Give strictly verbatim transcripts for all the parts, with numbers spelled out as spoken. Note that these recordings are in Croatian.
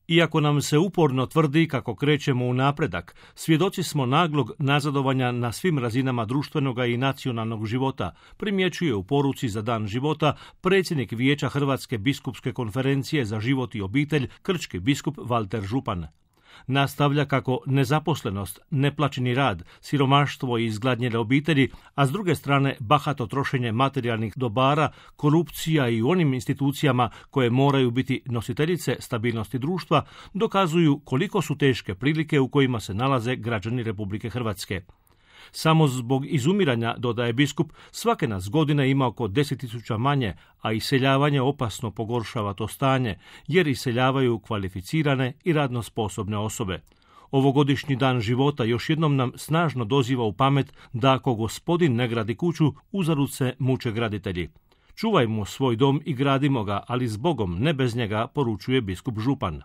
Iako nam se uporno tvrdi kako krećemo u napredak, svjedoci smo naglog nazadovanja na svim razinama društvenog i nacionalnog života, primjećuje u poruci za Dan života predsjednik Vijeća Hrvatske biskupske konferencije za život i obitelj, krčki biskup Valter Župan. Nastavlja kako nezaposlenost, neplaćeni rad, siromaštvo i izgladnjene obitelji, a s druge strane bahato trošenje materijalnih dobara, korupcija i u onim institucijama koje moraju biti nositeljice stabilnosti društva, dokazuju koliko su teške prilike u kojima se nalaze građani Republike Hrvatske. Samo zbog izumiranja, dodaje biskup, svake nas godine ima oko deset tisuća manje, a iseljavanje opasno pogoršava to stanje, jer iseljavaju kvalificirane i radno sposobne osobe. Ovogodišnji Dan života još jednom nam snažno doziva u pamet da ako Gospodin ne gradi kuću, uzalud se muče graditelji. Čuvajmo svoj dom i gradimo ga, ali s Bogom, ne bez njega, poručuje biskup Župan.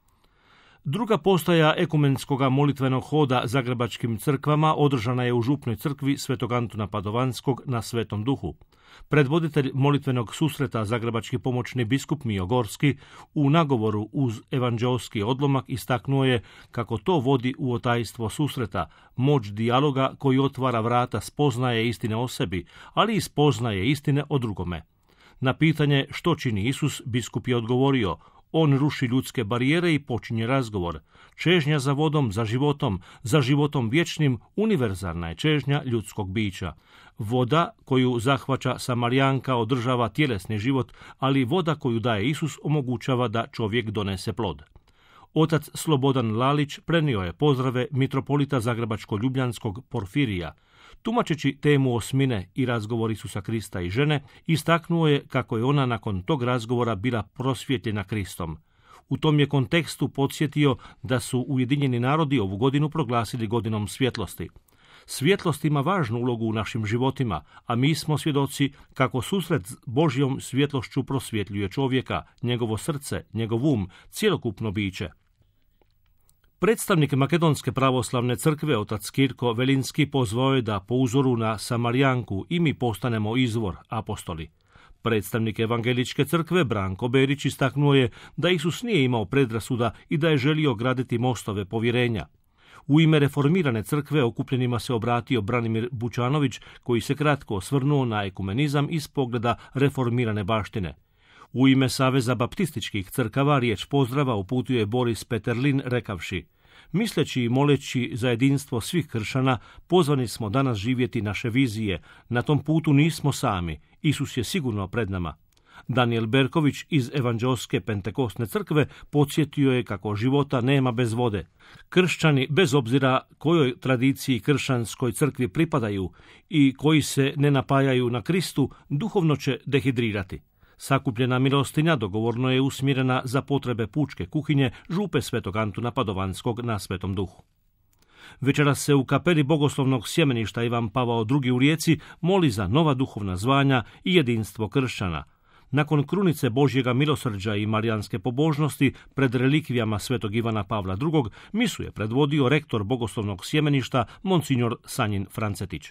Druga postaja ekumenskoga molitvenog hoda zagrebačkim crkvama održana je u župnoj crkvi Svetog Antuna Padovanskog na Svetom Duhu. Predvoditelj molitvenog susreta, zagrebački pomoćni biskup Mijo Gorski, u nagovoru uz evanđeoski odlomak istaknuo je kako to vodi u otajstvo susreta, moć dijaloga koji otvara vrata spoznaje istine o sebi, ali i spoznaje istine o drugome. Na pitanje što čini Isus, biskup je odgovorio: on ruši ljudske barijere i počinje razgovor. Čežnja za vodom, za životom, za životom vječnim, univerzalna je čežnja ljudskog bića. Voda koju zahvaća Samarijanka održava tjelesni život, ali voda koju daje Isus omogućava da čovjek donese plod. Otac Slobodan Lalić prenio je pozdrave mitropolita Zagrebačko-Ljubljanskog Porfirija. Tumačeći temu osmine i razgovor Isusa Krista i žene, istaknuo je kako je ona nakon tog razgovora bila prosvjetljena Kristom. U tom je kontekstu podsjetio da su Ujedinjeni narodi ovu godinu proglasili godinom svjetlosti. Svjetlost ima važnu ulogu u našim životima, a mi smo svjedoci kako susret s Božjom svjetlošću prosvjetljuje čovjeka, njegovo srce, njegov um, cjelokupno biće. Predstavnik Makedonske pravoslavne crkve, otac Kirko Velinski, pozvao je da po uzoru na Samarijanku i mi postanemo izvor, apostoli. Predstavnik Evangeličke crkve, Branko Berić, istaknuo je da Isus nije imao predrasuda i da je želio graditi mostove povjerenja. U ime reformirane crkve okupljenima se obratio Branimir Bučanović, koji se kratko osvrnuo na ekumenizam iz pogleda reformirane baštine. U ime Saveza baptističkih crkava riječ pozdrava uputio je Boris Peterlin rekavši: misleći i moleći za jedinstvo svih kršćana, pozvani smo danas živjeti naše vizije. Na tom putu nismo sami. Isus je sigurno pred nama. Daniel Berković iz Evanđeoske pentekostne crkve podsjetio je kako života nema bez vode. Kršćani, bez obzira kojoj tradiciji kršćanskoj crkvi pripadaju i koji se ne napajaju na Kristu, duhovno će dehidrirati. Sakupljena milostinja dogovorno je usmjerena za potrebe pučke kuhinje župe Svetog Antuna Padovanskog na Svetom Duhu. Večeras se u kapeli Bogoslovnog sjemeništa Ivan Pavao drugi u Rijeci moli za nova duhovna zvanja i jedinstvo kršćana. Nakon krunice Božjega milosrđa i marijanske pobožnosti pred relikvijama Svetog Ivana Pavla drugog misu je predvodio rektor Bogoslovnog sjemeništa Monsignor Sanjin Francetić.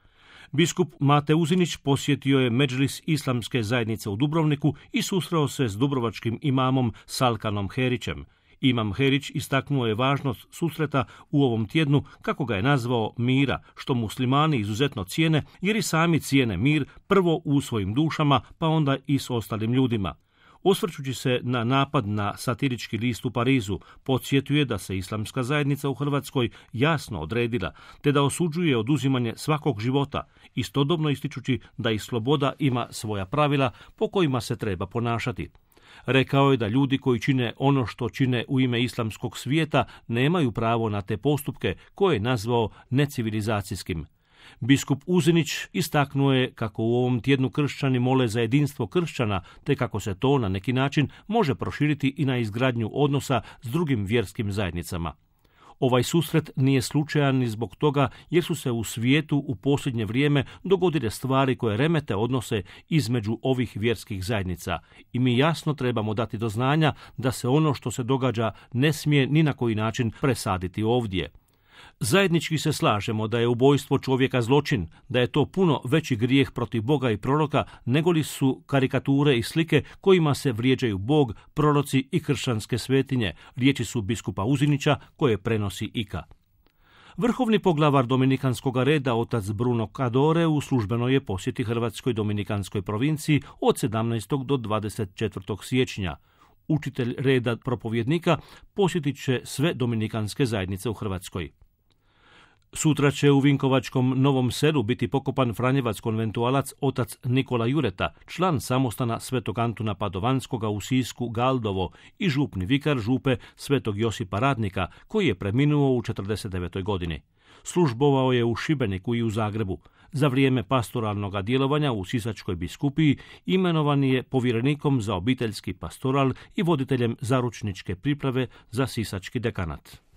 Biskup Mate Uzinić posjetio je Medžlis Islamske zajednice u Dubrovniku i susreo se s dubrovačkim imamom Salkanom Herićem. Imam Herić istaknuo je važnost susreta u ovom tjednu, kako ga je nazvao, mira, što muslimani izuzetno cijene, jer i sami cijene mir prvo u svojim dušama, pa onda i s ostalim ljudima. Osvrćući se na napad na satirički list u Parizu, podsjetio je da se islamska zajednica u Hrvatskoj jasno odredila, te da osuđuje oduzimanje svakog života, istodobno ističući da i sloboda ima svoja pravila po kojima se treba ponašati. Rekao je da ljudi koji čine ono što čine u ime islamskog svijeta nemaju pravo na te postupke koje je nazvao necivilizacijskim. Biskup Uzinić istaknuo je kako u ovom tjednu kršćani mole za jedinstvo kršćana, te kako se to na neki način može proširiti i na izgradnju odnosa s drugim vjerskim zajednicama. Ovaj susret nije slučajan ni zbog toga jer su se u svijetu u posljednje vrijeme dogodile stvari koje remete odnose između ovih vjerskih zajednica i mi jasno trebamo dati do znanja da se ono što se događa ne smije ni na koji način presaditi ovdje. Zajednički se slažemo da je ubojstvo čovjeka zločin, da je to puno veći grijeh protiv Boga i proroka negoli su karikature i slike kojima se vrijeđaju Bog, proroci i kršćanske svetinje, riječi su biskupa Uzinića koje prenosi Ika. Vrhovni poglavar dominikanskog reda, otac Bruno Cadore, u službenoj je posjeti Hrvatskoj dominikanskoj provinciji od sedamnaestog do dvadeset četvrtog siječnja. Učitelj reda propovjednika posjetit će sve dominikanske zajednice u Hrvatskoj. Sutra će u Vinkovačkom Novom Selu biti pokopan franjevac konventualac otac Nikola Jureta, član samostana Svetog Antuna Padovanskoga u Sisku Galdovo i župni vikar župe Svetog Josipa Radnika, koji je preminuo u četrdeset devetoj godini. Službovao je u Šibeniku i u Zagrebu. Za vrijeme pastoralnog djelovanja u Sisačkoj biskupiji imenovan je povjerenikom za obiteljski pastoral i voditeljem zaručničke priprave za Sisački dekanat.